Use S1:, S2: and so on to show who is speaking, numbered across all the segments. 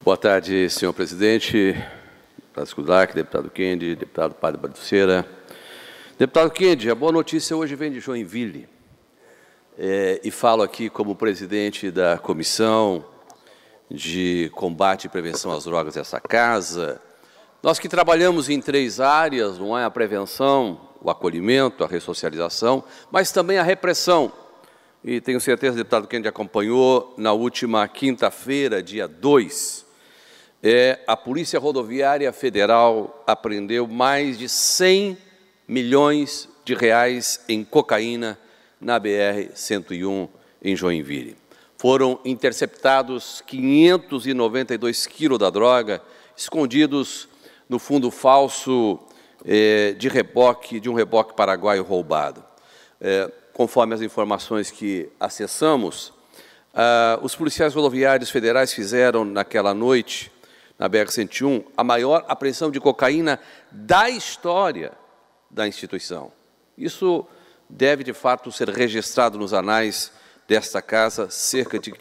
S1: Boa tarde, senhor presidente, deputado Skudlak, deputado Kendi, deputado Padre Balduceira. Deputado Kendi, a boa notícia hoje vem de Joinville. E falo aqui como presidente da Comissão de Combate e Prevenção às Drogas dessa casa. Nós que trabalhamos em 3 áreas, não é a prevenção, o acolhimento, a ressocialização, mas também a repressão. E tenho certeza, deputado Kendi acompanhou, na última quinta-feira, dia 2, a Polícia Rodoviária Federal apreendeu mais de 100 milhões de reais em cocaína na BR-101 em Joinville. Foram interceptados 592 quilos da droga, escondidos no fundo falso de um reboque paraguaio roubado. Conforme as informações que acessamos, os policiais rodoviários federais fizeram, naquela noite, na BR-101, a maior apreensão de cocaína da história da instituição. Isso deve, de fato, ser registrado nos anais desta casa, cerca de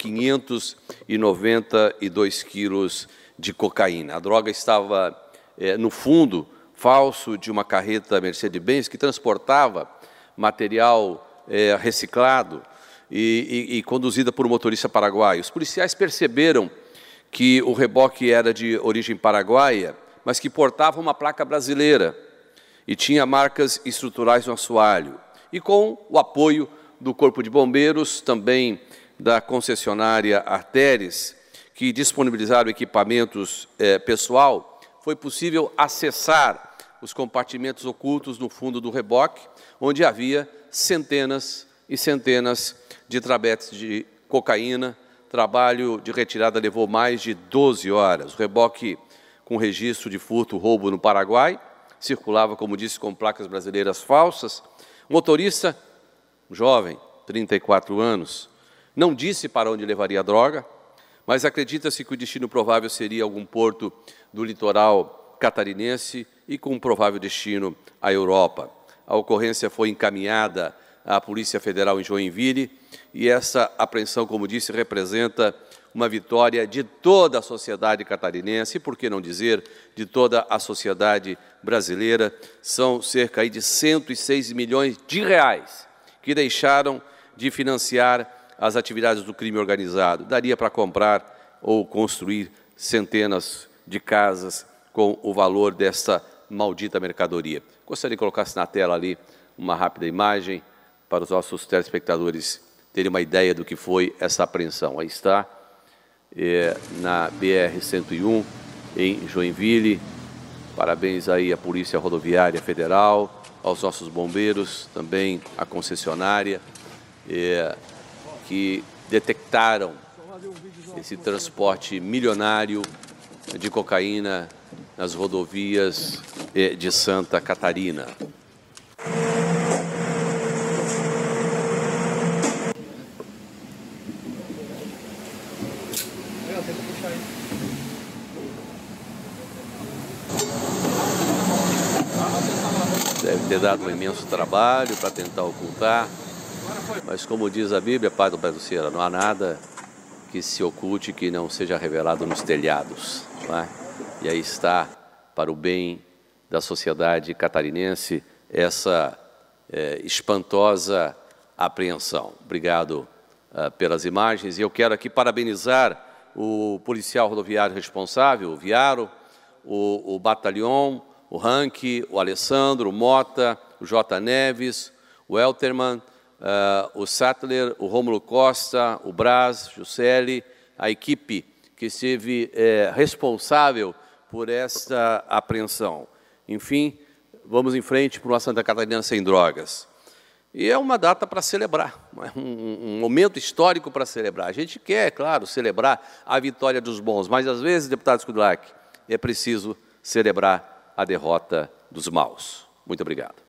S1: 592 quilos de cocaína. A droga estava no fundo falso de uma carreta Mercedes-Benz que transportava material reciclado e conduzida por um motorista paraguaio. Os policiais perceberam que o reboque era de origem paraguaia, mas que portava uma placa brasileira e tinha marcas estruturais no assoalho. E com o apoio do Corpo de Bombeiros, também da concessionária Arteres, que disponibilizaram equipamentos pessoal, foi possível acessar os compartimentos ocultos no fundo do reboque, onde havia centenas e centenas de trabetes de cocaína. Trabalho de retirada levou mais de 12 horas. O reboque, com registro de furto e roubo no Paraguai, circulava, como disse, com placas brasileiras falsas. O motorista, jovem, 34 anos, não disse para onde levaria a droga, mas acredita-se que o destino provável seria algum porto do litoral catarinense e com um provável destino à Europa. A ocorrência foi encaminhada à Polícia Federal em Joinville e essa apreensão, como disse, representa uma vitória de toda a sociedade catarinense e, por que não dizer, de toda a sociedade brasileira. São cerca de 106 milhões de reais que deixaram de financiar as atividades do crime organizado. Daria para comprar ou construir centenas de casas com o valor desta maldita mercadoria. Gostaria que colocasse na tela ali uma rápida imagem para os nossos telespectadores terem uma ideia do que foi essa apreensão. Aí está, na BR-101, em Joinville. Parabéns aí à Polícia Rodoviária Federal, aos nossos bombeiros, também à concessionária, que detectaram esse transporte milionário de cocaína nas rodovias de Santa Catarina. Deve ter dado um imenso trabalho para tentar ocultar, mas como diz a Bíblia, Padre Balduceira, não há nada que se oculte que não seja revelado nos telhados, não é? E aí está, para o bem da sociedade catarinense, essa espantosa apreensão. Obrigado pelas imagens. E eu quero aqui parabenizar o policial rodoviário responsável, o Viaro, o batalhão, o Rank, o Alessandro, o Mota, o J. Neves, o Elterman, o Sattler, o Rômulo Costa, o Braz, Juscelli, a equipe que esteve responsável por esta apreensão. Enfim, vamos em frente para uma Santa Catarina sem drogas. E é uma data para celebrar, um momento histórico para celebrar. A gente quer, é claro, celebrar a vitória dos bons, mas às vezes, deputado Skudlak, é preciso celebrar a derrota dos maus. Muito obrigado.